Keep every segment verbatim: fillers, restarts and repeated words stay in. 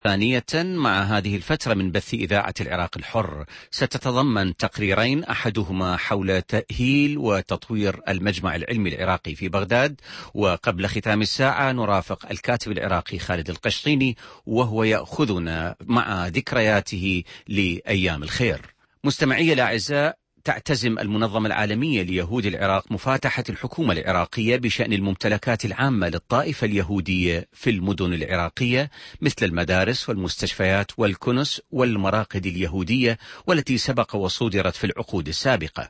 ثانية، مع هذه الفترة من بث إذاعة العراق الحر ستتضمن تقريرين، أحدهما حول تأهيل وتطوير المجمع العلمي العراقي في بغداد، وقبل ختام الساعة نرافق الكاتب العراقي خالد القشطيني وهو يأخذنا مع ذكرياته لأيام الخير. مستمعي الأعزاء، تعتزم المنظمة العالمية ليهود العراق مفاتحة الحكومة العراقية بشأن الممتلكات العامة للطائفة اليهودية في المدن العراقية مثل المدارس والمستشفيات والكنس والمراقد اليهودية، والتي سبق وصودرت في العقود السابقة.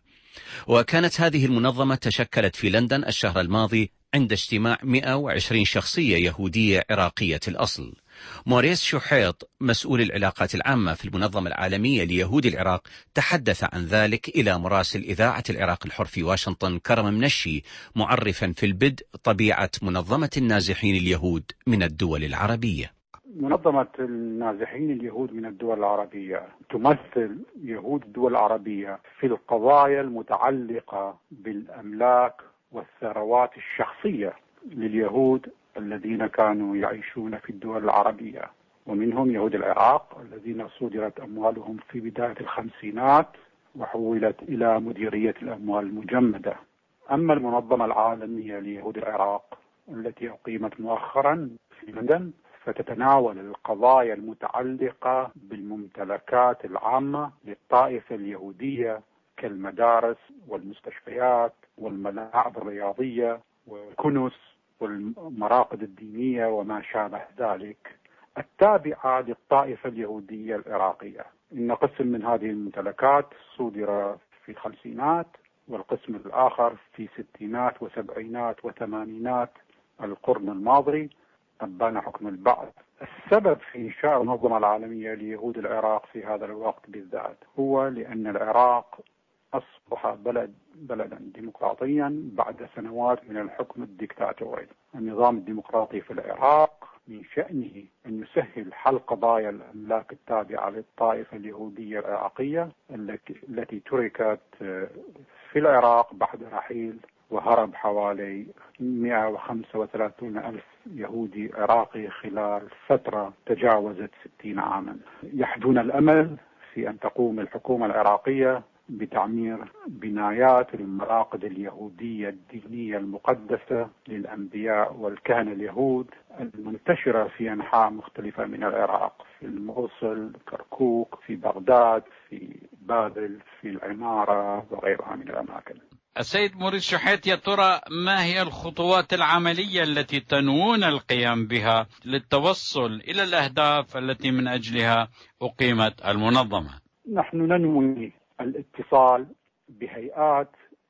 وكانت هذه المنظمة تشكلت في لندن الشهر الماضي عند اجتماع مئة وعشرين شخصية يهودية عراقية الأصل. موريس شحيط مسؤول العلاقات العامة في المنظمة العالمية ليهود العراق تحدث عن ذلك إلى مراسل إذاعة العراق الحر في واشنطن كرم منشي، معرفا في البدء طبيعة منظمة النازحين اليهود من الدول العربية. منظمة النازحين اليهود من الدول العربية تمثل يهود الدول العربية في القضايا المتعلقة بالأملاك والثروات الشخصية لليهود الذين كانوا يعيشون في الدول العربية، ومنهم يهود العراق الذين صدرت أموالهم في بداية الخمسينات وحولت إلى مديرية الأموال المجمدة. أما المنظمة العالمية ليهود العراق التي أقيمت مؤخرا في لندن فتتناول القضايا المتعلقة بالممتلكات العامة للطائفة اليهودية كالمدارس والمستشفيات والملاعب الرياضية والكنس والمراقد الدينية وما شابه ذلك التابعة للطائفة اليهودية العراقية. إن قسم من هذه الممتلكات صدر في الخمسينات، والقسم الآخر في ستينات وسبعينات وثمانينات القرن الماضي أبان حكم البعث. السبب في إنشاء المنظمة العالمية ليهود العراق في هذا الوقت بالذات هو لأن العراق أصبح بلد بلدا ديمقراطيا بعد سنوات من الحكم الديكتاتوري. النظام الديمقراطي في العراق من شأنه أن يسهل حل قضايا الأملاك التابعة للطائفة اليهودية العراقية التي تركت في العراق بعد رحيل وهرب حوالي مئة وخمسة وثلاثين ألف يهودي عراقي خلال فترة تجاوزت ستين عاما. يحدون الأمل في أن تقوم الحكومة العراقية بتعمير بنايات المراقد اليهودية الدينية المقدسة للأنبياء والكهنة اليهود المنتشرة في أنحاء مختلفة من العراق، في الموصل، كركوك، في بغداد، في بابل، في العمارة وغيرها من الأماكن. السيد موريس شحيط، يا ترى ما هي الخطوات العملية التي تنوون القيام بها للتوصل إلى الأهداف التي من أجلها أقيمت المنظمة؟ نحن ننوي الاتصال بهيئات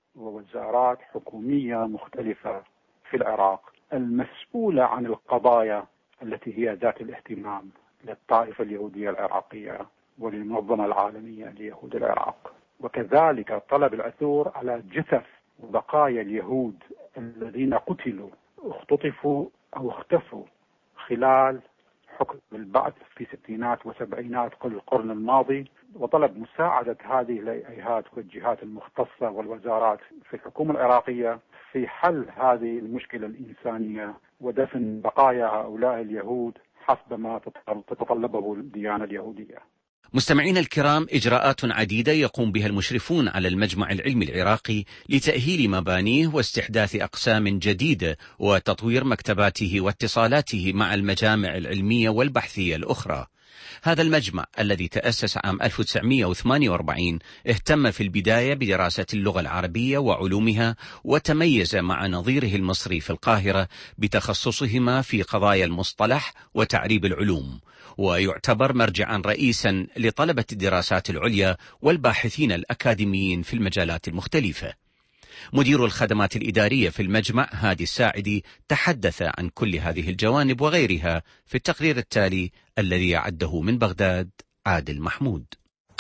ووزارات حكومية مختلفة في العراق المسؤولة عن القضايا التي هي ذات الاهتمام للطائفة اليهودية العراقية وللمنظمة العالمية ليهود العراق، وكذلك طلب العثور على جثث وبقايا اليهود الذين قتلوا اختطفوا أو اختفوا خلال حكم البعث في ستينات وسبعينات القرن الماضي، وطلب مساعدة هذه الهيئات والجهات المختصة والوزارات في الحكومة العراقية في حل هذه المشكلة الإنسانية ودفن بقايا هؤلاء اليهود حسب ما تتطلبه الديانة اليهودية. مستمعين الكرام، إجراءات عديدة يقوم بها المشرفون على المجمع العلمي العراقي لتأهيل مبانيه واستحداث أقسام جديدة وتطوير مكتباته واتصالاته مع المجامع العلمية والبحثية الأخرى. هذا المجمع الذي تأسس عام ألف وتسعمئة وثمانية وأربعين اهتم في البداية بدراسة اللغة العربية وعلومها، وتميز مع نظيره المصري في القاهرة بتخصصهما في قضايا المصطلح وتعريب العلوم، ويعتبر مرجعا رئيسا لطلبة الدراسات العليا والباحثين الأكاديميين في المجالات المختلفة. مدير الخدمات الإدارية في المجمع هادي الساعدي تحدث عن كل هذه الجوانب وغيرها في التقرير التالي الذي أعده من بغداد عادل محمود.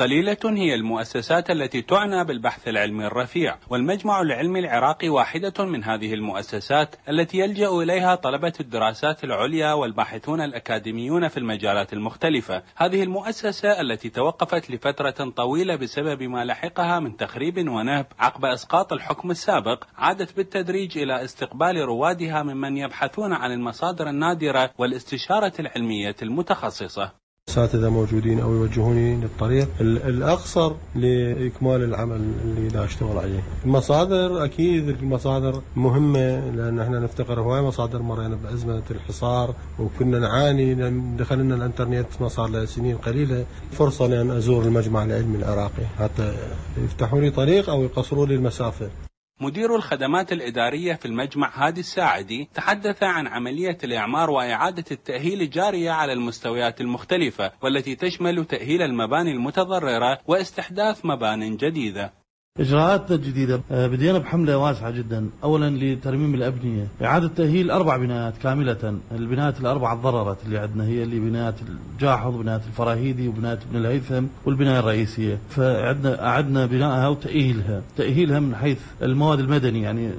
قليلة هي المؤسسات التي تعنى بالبحث العلمي الرفيع، والمجمع العلمي العراقي واحدة من هذه المؤسسات التي يلجأ إليها طلبة الدراسات العليا والباحثون الأكاديميون في المجالات المختلفة. هذه المؤسسة التي توقفت لفترة طويلة بسبب ما لحقها من تخريب ونهب عقب إسقاط الحكم السابق، عادت بالتدريج إلى استقبال روادها ممن يبحثون عن المصادر النادرة والاستشارة العلمية المتخصصة. أساتذة موجودين أو يوجهوني للطريق الأقصر لإكمال العمل اللي دا أشتغل عليه. المصادر أكيد المصادر مهمة، لأن احنا نفتقر هواي مصادر. مرينا بأزمة الحصار وكنا نعاني، دخلنا الانترنت ما صار له سنين قليلة. فرصة لأن أزور المجمع العلمي العراقي حتى يفتحوا لي طريق أو يقصروا لي المسافة. مدير الخدمات الإدارية في المجمع هادي الساعدي تحدث عن عملية الإعمار وإعادة التأهيل الجارية على المستويات المختلفة، والتي تشمل تأهيل المباني المتضررة واستحداث مبان جديدة. إجراءات جديدة، بدينا بحملة واسعة جدا. أولا لترميم الأبنية، إعادة تأهيل أربع بنايات كاملة. البنايات الأربعة تضررت اللي عندنا هي اللي بنايات الجاحظ، بنايات الفراهيدي، وبنايات ابن الهيثم، والبناية الرئيسية. فعدنا أعدنا بنائها وتأهيلها تأهيلها من حيث المواد المدني، يعني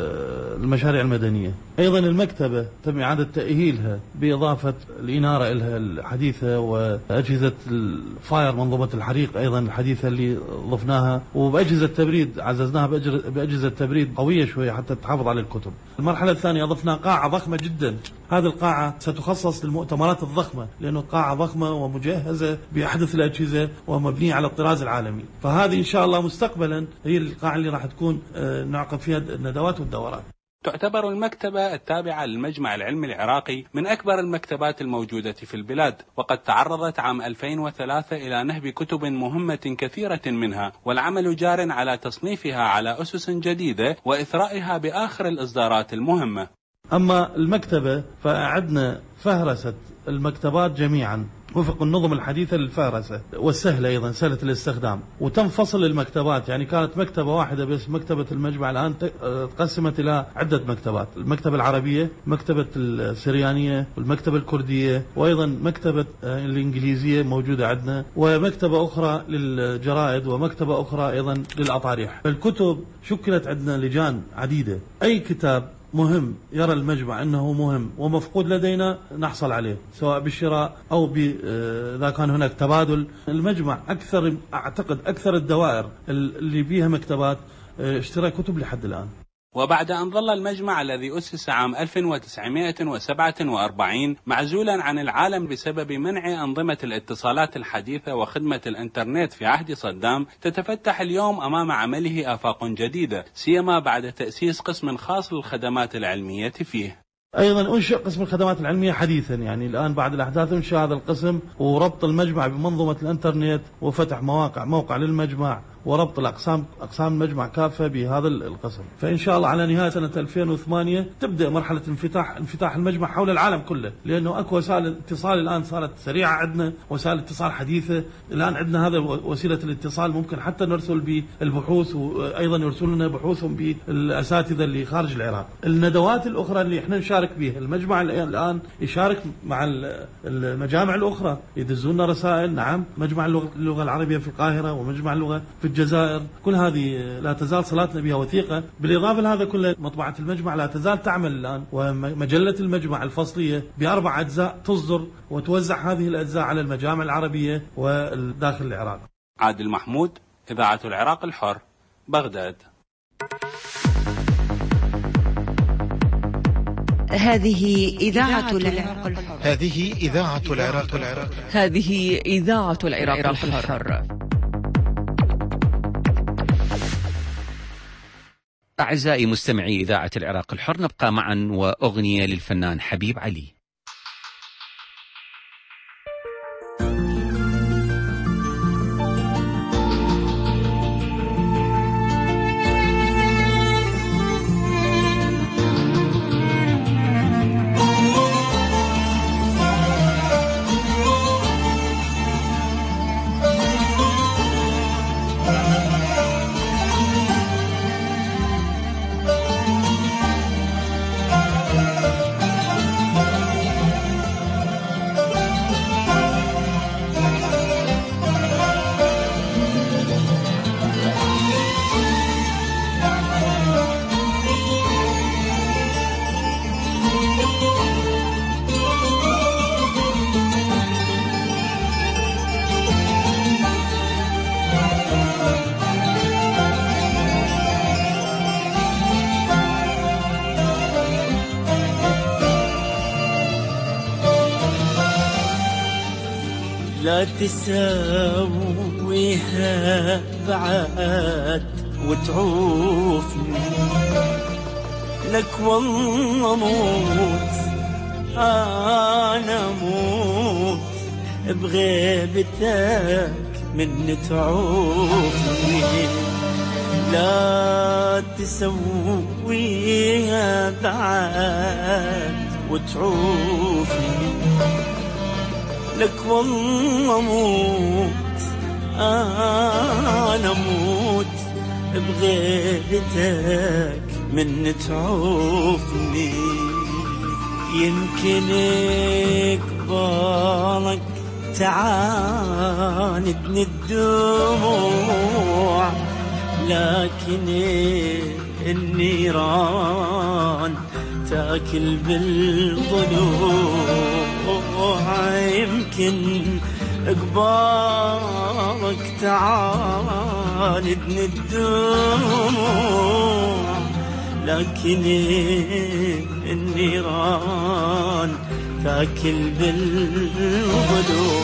المشاريع المدنية. أيضا المكتبة تم إعادة تأهيلها بإضافة الإنارة لها الحديثة، وأجهزة الفاير منظومة الحريق أيضا الحديثة اللي ضفناها، وبأجهزة التبريد عززناها بأجهزة تبريد قوية شوية حتى تحافظ على الكتب. المرحلة الثانية أضفنا قاعة ضخمة جدا. هذه القاعة ستخصص للمؤتمرات الضخمة، لأنه قاعة ضخمة ومجهزة بأحدث الأجهزة ومبنية على الطراز العالمي. فهذه إن شاء الله مستقبلا هي القاعة اللي راح تكون نعقد فيها الندوات والدورات. تعتبر المكتبة التابعة للمجمع العلمي العراقي من أكبر المكتبات الموجودة في البلاد، وقد تعرضت عام ألفين وثلاثة إلى نهب كتب مهمة كثيرة منها، والعمل جار على تصنيفها على أسس جديدة وإثرائها بآخر الإصدارات المهمة. أما المكتبة فأعدنا فهرسة المكتبات جميعا وفق النظم الحديثة للفهرسة والسهلة أيضا سهلة الاستخدام، وتم فصل المكتبات. يعني كانت مكتبة واحدة بس، مكتبة المجمع الآن تقسمت إلى عدة مكتبات: المكتبة العربية، مكتبة السريانية، والمكتبة الكردية، وأيضا مكتبة الإنجليزية موجودة عندنا، ومكتبة أخرى للجرائد، ومكتبة أخرى أيضا للأطاريح. الكتب شكلت عندنا لجان عديدة، أي كتاب مهم يرى المجمع أنه مهم ومفقود لدينا نحصل عليه سواء بالشراء أو إذا كان هناك تبادل. المجمع أكثر أعتقد أكثر الدوائر اللي بيها مكتبات اشترى كتب لحد الآن. وبعد أن ظل المجمع الذي أسس عام ألف وتسعمائة وسبعة وأربعين معزولا عن العالم بسبب منع أنظمة الاتصالات الحديثة وخدمة الإنترنت في عهد صدام، تتفتح اليوم أمام عمله آفاق جديدة، سيما بعد تأسيس قسم خاص للخدمات العلمية فيه. أيضا أنشئ قسم الخدمات العلمية حديثا، يعني الآن بعد الأحداث أنشئ هذا القسم وربط المجمع بمنظومة الإنترنت وفتح مواقع موقع للمجمع وربط الأقسام أقسام المجمع كافة بهذا القسم. فإن شاء الله على نهاية سنة ألفين وثمانية تبدأ مرحلة انفتاح انفتاح المجمع حول العالم كله، لأنه أكو وسائل الاتصال الآن صارت سريعة عندنا، وسائل اتصال حديثة. الآن عندنا هذا وسيلة الاتصال ممكن حتى نرسل بالبحوث، وأيضا يرسلون لنا بحوثهم بالأساتذة اللي خارج العراق. الندوات الأخرى اللي إحنا نشارك بها، المجمع الآن يشارك مع المجامع الأخرى، يدزون رسائل. نعم، مجمع اللغة العربية في القاهرة ومجمع اللغة في الجزائر، كل هذه لا تزال صلاتنا بها وثيقة. بالإضافة لهذا كله مطبعة المجمع لا تزال تعمل الآن، ومجلة المجمع الفصلية بأربع أجزاء تصدر وتوزع هذه الأجزاء على المجامع العربية وداخل العراق. عادل محمود، إذاعة العراق الحر، بغداد. هذه إذاعة العراق الحر. هذه إذاعة العراق الحر. هذه إذاعة العراق الحر. أعزائي مستمعي إذاعة العراق الحر، نبقى معا وأغنية للفنان حبيب علي. لا تساويها بعد وتعوفني، لك والله موت أنا موت بغيبتك من تعوفني. لا تسويها بعد وتعوفني، لك والله موت أنا موت بغيبتك من تعوفني. يمكن قبالك تعاندني الدموع، لكن النيران تاكل بالضلوع. يمكن قبالك تعاندني الدموع، لكن النيران تاكل بالضلوع.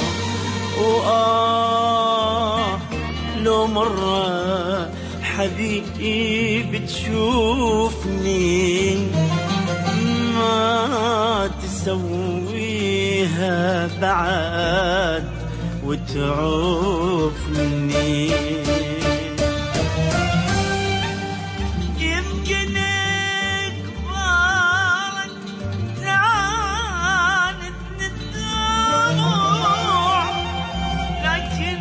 وآه لو مرة حبيبي تشوفني ما تسويها بعد وتعوفني. يمكن قبالك تعاندني الدموع، لكن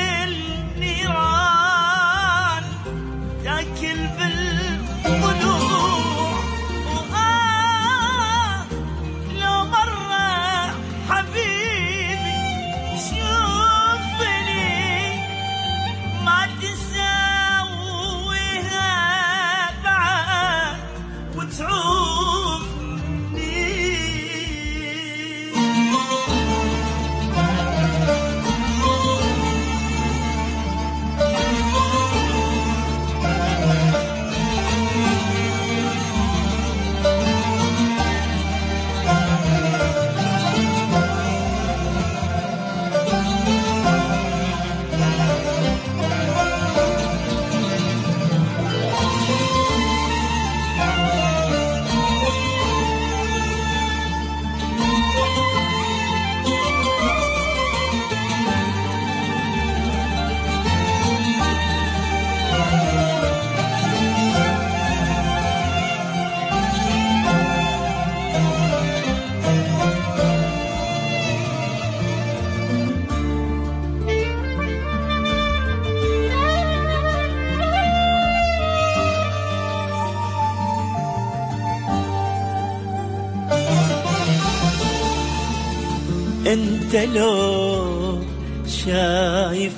النيران تاكل بالضلوع. وآه لو مرة حبيبي شوفني ما تساويها بعد وتعوفني. انت لو شايف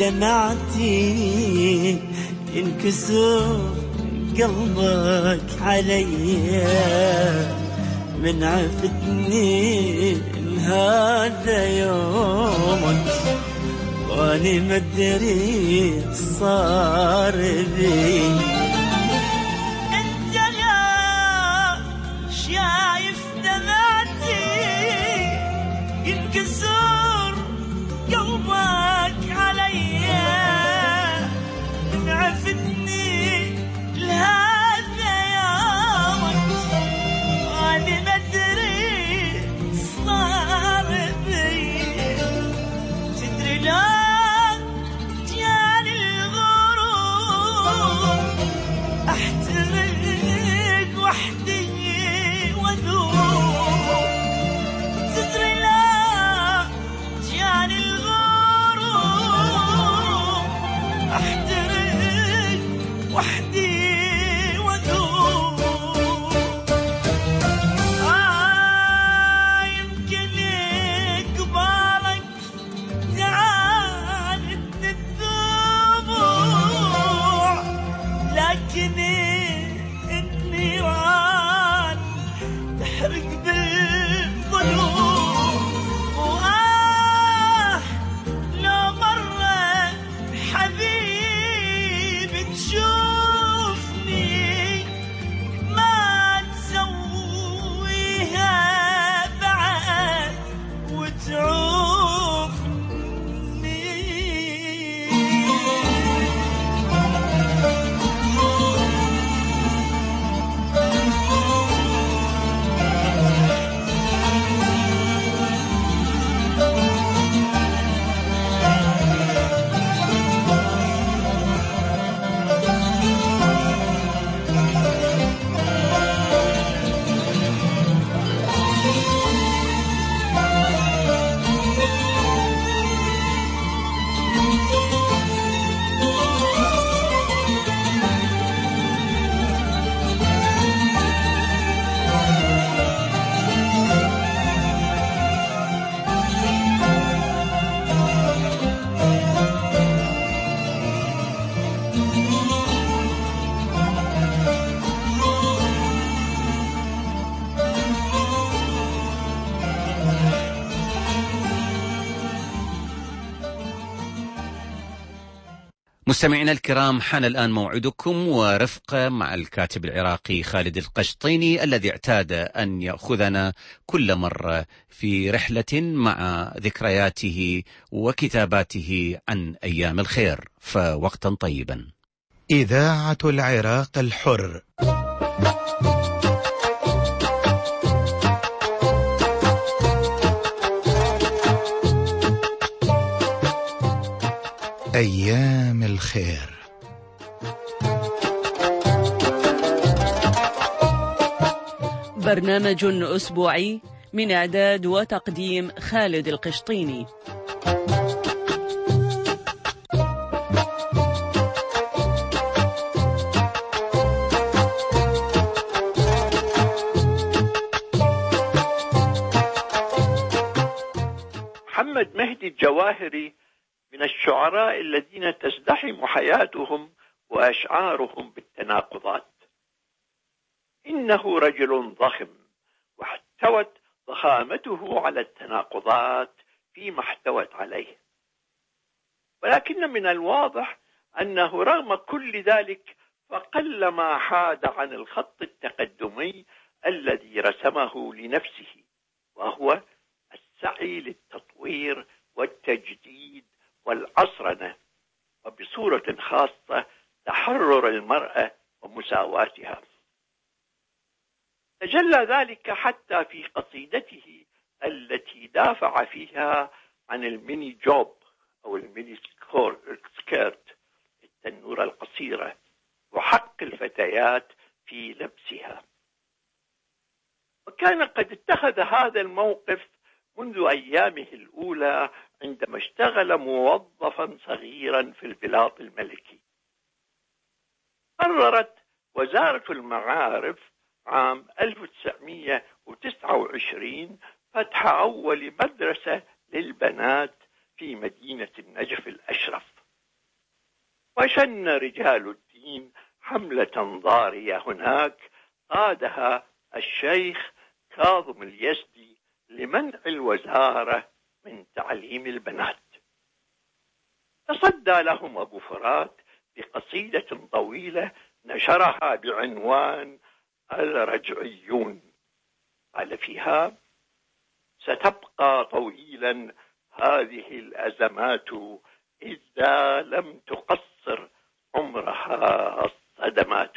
دمعتي ينكسر قلبك عليا، من عفتني هذا يومك واني مدري صار بي. انت لو شايف دمعتي ينكسر قلبك عليا، من عفتني لهذا يومك واني مدري صار بي. تدري لو جاني الغرور مستمعينا الكرام، حان الآن موعدكم ورفقة مع الكاتب العراقي خالد القشطيني الذي اعتاد أن يأخذنا كل مرة في رحلة مع ذكرياته وكتاباته عن أيام الخير، فوقتا طيبا. إذاعة العراق الحر. أيام الخير. برنامج أسبوعي من إعداد وتقديم خالد القشطيني. محمد مهدي الجواهري من الشعراء الذين تزدحم حياتهم وأشعارهم بالتناقضات. إنه رجل ضخم، واحتوت ضخامته على التناقضات فيما احتوت عليه، ولكن من الواضح أنه رغم كل ذلك فقلما حاد عن الخط التقدمي الذي رسمه لنفسه، وهو السعي للتطوير والتجديد والعصرنة، وبصورة خاصة تحرر المرأة ومساواتها. تجلى ذلك حتى في قصيدته التي دافع فيها عن الميني جوب أو الميني سكيرت، التنورة القصيرة، وحق الفتيات في لبسها. وكان قد اتخذ هذا الموقف منذ أيامه الأولى عندما اشتغل موظفا صغيرا في البلاط الملكي. قررت وزارة المعارف عام ألف وتسعمئة وتسعة وعشرين فتح أول مدرسة للبنات في مدينة النجف الأشرف، وشن رجال الدين حملة ضارية هناك قادها الشيخ كاظم اليزدي لمنع الوزارة من تعليم البنات. تصدى لهم أبو فرات بقصيدة طويلة نشرها بعنوان الرجعيون، قال فيها: ستبقى طويلا هذه الأزمات إذا لم تقصر عمرها الصدمات.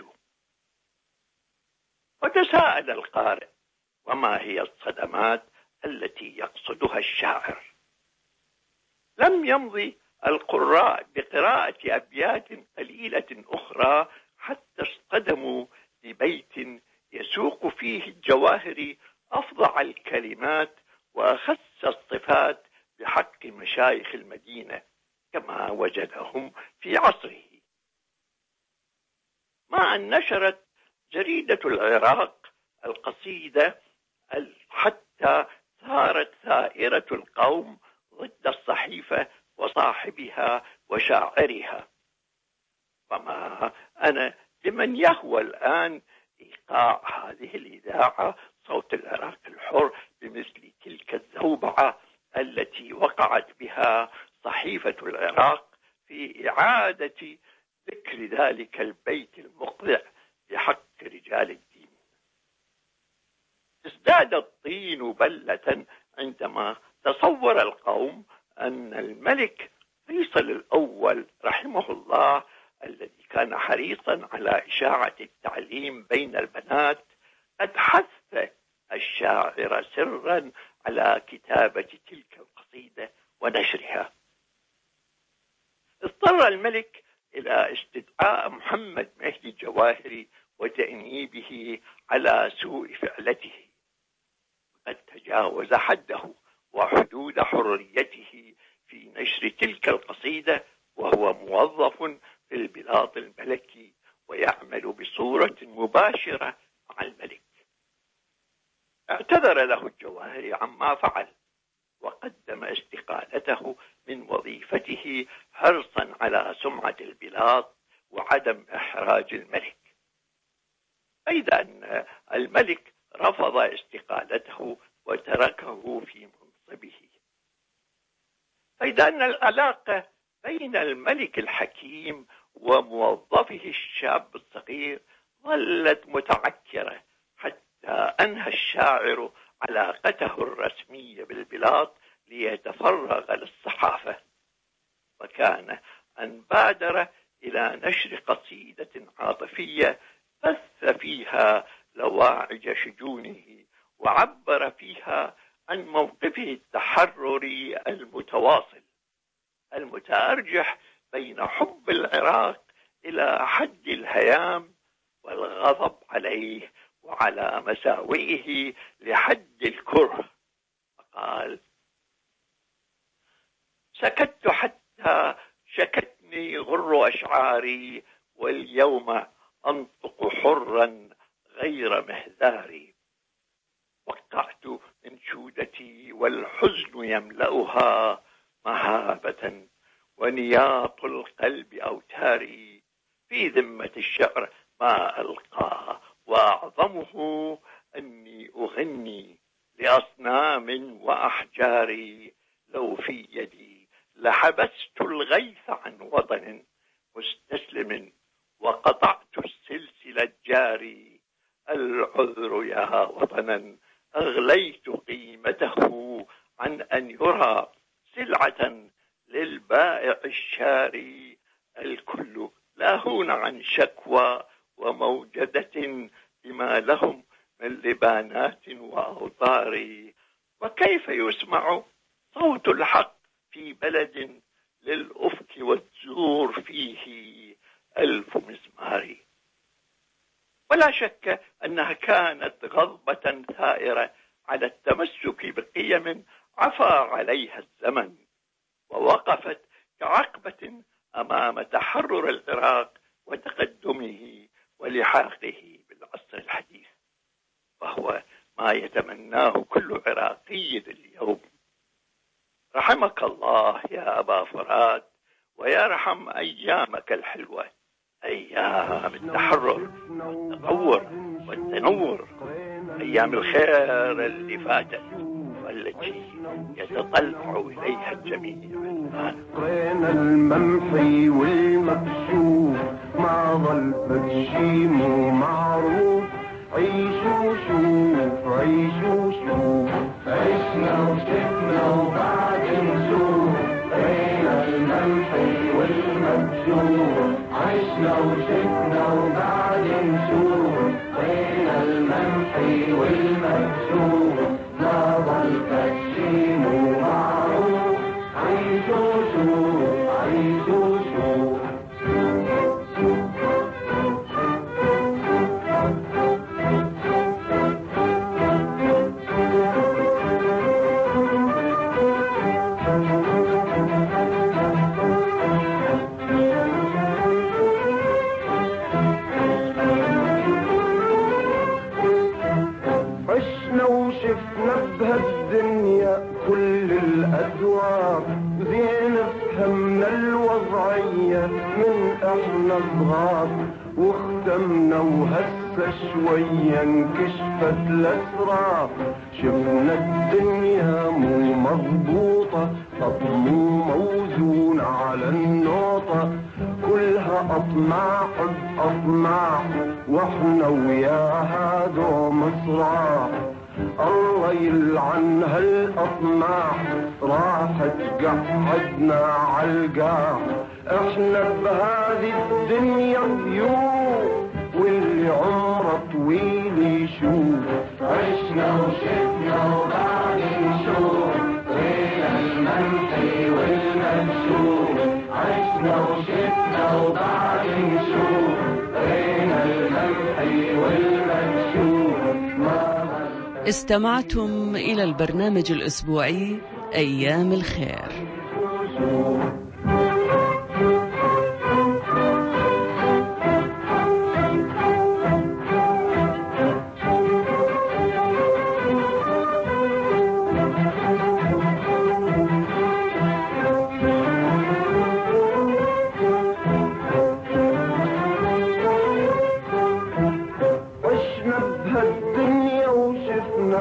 وتساءل القارئ: وما هي الصدمات التي يقصدها الشاعر؟ لم يمضي القراء بقراءة أبيات قليلة أخرى حتى اصطدموا ببيت يسوق فيه الجواهري أفظع الكلمات وأخس الصفات بحق مشايخ المدينة كما وجدهم في عصره. مع أن نشرت جريدة العراق القصيدة حتى صارت ثائرة القوم ضد الصحيفة وصاحبها وشاعرها. وما أنا لمن يهوى الآن إيقاع هذه الإذاعة صوت العراق الحر بمثل تلك الزوبعة التي وقعت بها صحيفة العراق في إعادة ذكر ذلك البيت المقطع بحق رجال الدين. ازداد الطين بلة عندما تصور القوم أن الملك فيصل الأول رحمه الله الذي كان حريصا على إشاعة التعليم بين البنات قد حث الشاعر سرا على كتابة تلك القصيدة ونشرها. اضطر الملك إلى استدعاء محمد مهدي الجواهري وتأنيبه على سوء فعلته، قد تجاوز حده وحدود حريته في نشر تلك القصيدة وهو موظف في البلاط الملكي ويعمل بصورة مباشرة مع الملك. اعتذر له الجواهري عما فعل وقدم استقالته من وظيفته حرصا على سمعة البلاط وعدم إحراج الملك. أيضا أن الملك رفض استقالته وتركه في منصبه. فإذا أن العلاقة بين الملك الحكيم وموظفه الشاب الصغير ظلت متعكرة، حتى أنهى الشاعر علاقته الرسمية بالبلاط ليتفرغ للصحافة، وكان أن بادر إلى نشر قصيدة عاطفية بث فيها لواعج شجونه، وعبر فيها عن موقفه التحرري المتواصل المتأرجح بين حب العراق إلى حد الهيام والغضب عليه وعلى مساوئه لحد الكره. فقال: سكت حتى شكتني غر أشعاري، واليوم أنطق حرا غير مهذاري. وقعت انشودتي والحزن يملأها مهابة، ونياط القلب أوتاري. في ذمة الشعر ما ألقى، وأعظمه أني أغني لأصنام وأحجاري. لو في يدي لحبست الغيث عن وطن مستسلم، وقطعت السلسلة الجاري. العذر يا وطنا أغليت قيمته عن أن يرى سلعة للبائع الشاري. الكل لاهون عن شكوى وموجدة بما لهم من لبانات وأوطار. وكيف يسمع صوت الحق في بلد للأفك والزور فيه ألف مزمار؟ ولا شك أنها كانت غضبة ثائرة على التمسك بقيم عفى عليها الزمن، ووقفت كعقبة أمام تحرر العراق وتقدمه ولحاقه بالعصر الحديث، وهو ما يتمناه كل عراقي اليوم. رحمك الله يا أبا فرات، ويرحم أيامك الحلوة، أيام التحرر والتطور والتنور، أيام الخير اللي فاتت والتي يتطلع إليها الجميع الآن. قرين الممحي والمكشوف ما ظل بشي مو معروف. عيشوا شوف عيشوا شوف، عشنا وشفنا وبعد نشوف. قرين الممحي والمكشوف، عشنا وشفنا وبعد نشوف. قرين الممحي والمكشوف ما ظل بشي مو معروف. عيشوا شوف عيشوا شوف. عشنا وشفنا بهالدنيا كل الأذواق، زين فهمنا الوضعية من احنا صغار، واختمنا وهسه شوية انكشفت الأسرار. شفنا الدنيا مو مضبوطة، خط مو موزون على النوطة، كلها أطماع بأطماع، واحنا وياها دوم صراع. الله يلعن هالأطماع، راحت قعدنا عالقاع. احنا بهذه الدنيا ضيوف، واللي عمره طويل يشوف. عشنا وشفنا وبعد نشوف. بين الممحي والمكشوف، عشنا وشفنا وبعد نشوف. بين الممحي والمكشوف. استمعتم إلى البرنامج الأسبوعي أيام الخير.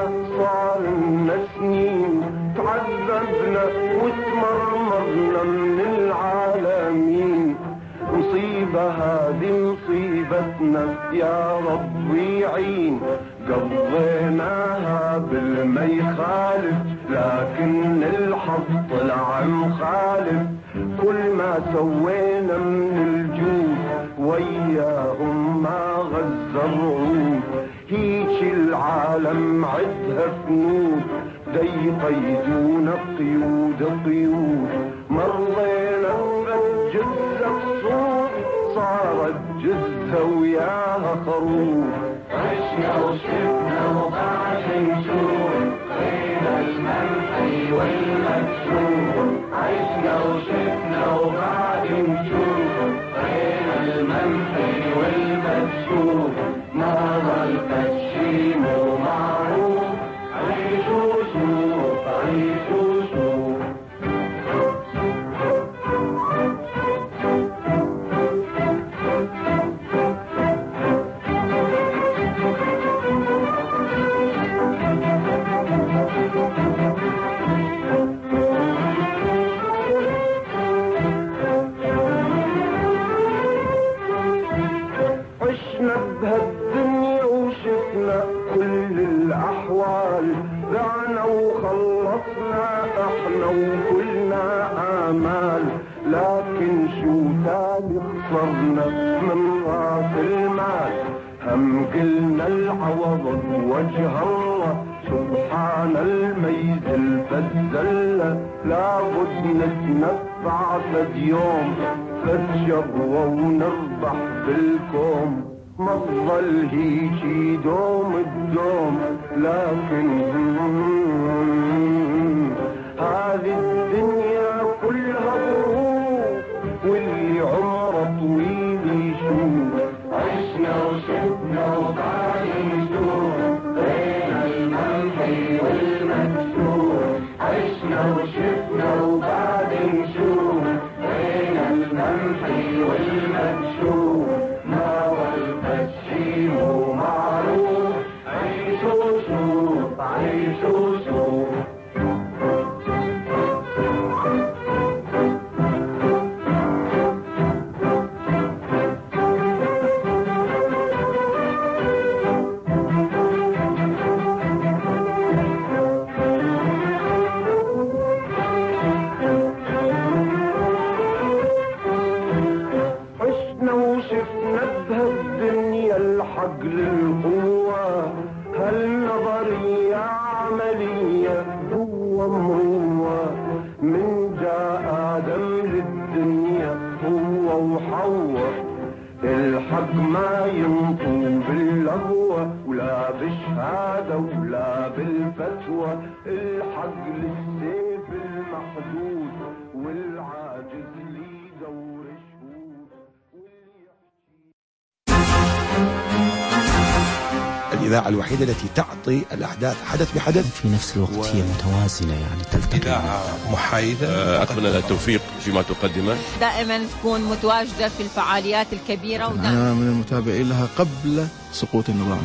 صار لنا سنين تعذبنا وتمرمرنا هذه مصيبتنا يا رب يعين. قضيناها بالمي خالف لكن الحظ طلع مخالف. كل ما سوينا من الجود وياهم ما غزة الرعود. هيك العالم عدها فنود ديقيدون قيود قيود. مرضينا جزة صوت صارت جزة وياها خروف. عشنا وشفنا وقعد نشوف بين المنحي والمكشوف. عشنا وشفنا وقعد نشوف بين المنحي والمكشوف. ما ظل تشيم ومعروف. عيشوا شوف عيشوا شوف. عشنا بهالدنيا وشفنا كل الأحوال. بعنا وخلصنا احنا وكلنا آمال. لكن شو تالي خسرنا من راس المال. هم قلنا العوض وجه الله سبحان الميز الفزلة. لابد نتنفع فد يوم فد شبوة ونربح بالكوم. ما تظل هيجي دوم الدوم لكن هذه الدنيا كلها ظروف واللي عمره طويل يشوف. عشنا وشفنا وقاعد نشوف بين المنحي والمكشوف. عشنا وشفنا وقاعد نشوف بين المنحي والمكشوف. ما ولد الشيم معروف. عيشوا شوف عيشوا شوف. الحق للقوة هالنظرية عملية هو مروة. من جاء آدم للدنيا هو وحواء. الحق ما ينطو باللهوة ولا بالشهادة ولا بالفتوى. الحق للسيف المحدود والعاجز لي دور شهود. الإذاعة الوحيدة التي تعطي الأحداث حدث بحدث في نفس الوقت و... هي متوازنة، يعني تلتقي. إذاعة محايدة. أتمنى التوفيق فيما تقدمه. دائما تكون متواجدة في الفعاليات الكبيرة. أنا من المتابعين لها قبل سقوط النظام.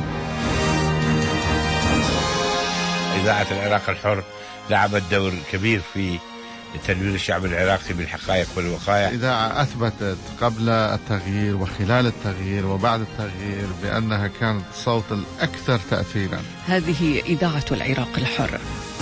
إذاعة العراق الحر لعبت دور كبير في تنوير الشعب العراقي بالحقائق والوقائع. إذاعة أثبتت قبل التغيير وخلال التغيير وبعد التغيير بأنها كانت الصوت الأكثر تأثيرا. هذه إذاعة العراق الحر.